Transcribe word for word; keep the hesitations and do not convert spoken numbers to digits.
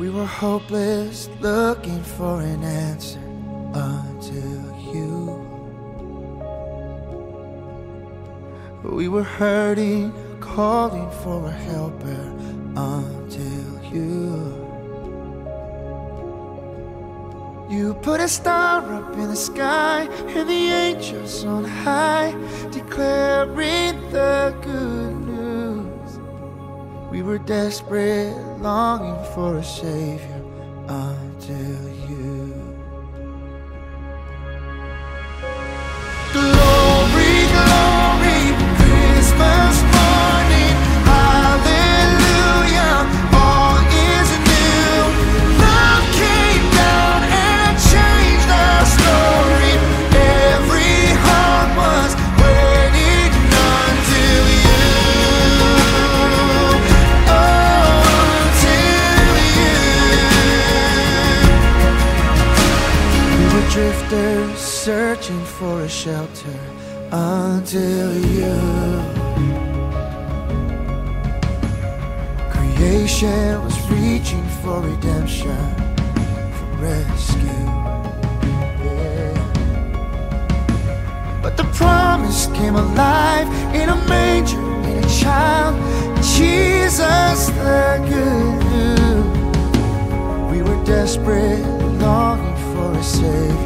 We were hopeless, looking for an answer until you. We were hurting, calling for a helper until you. You put a star up in the sky and the angels on high, declaring the good news. We were desperate, longing for a Savior until you. Glory, glory, Christmas morning, hallelujah, all is new. Love came down and changed our story. Every heart was waiting until you. Drifters searching for a shelter until you. Creation was reaching for redemption, for rescue. Yeah. But the promise came alive in a manger, in a child, Jesus the good news. We were desperate, longing for a Savior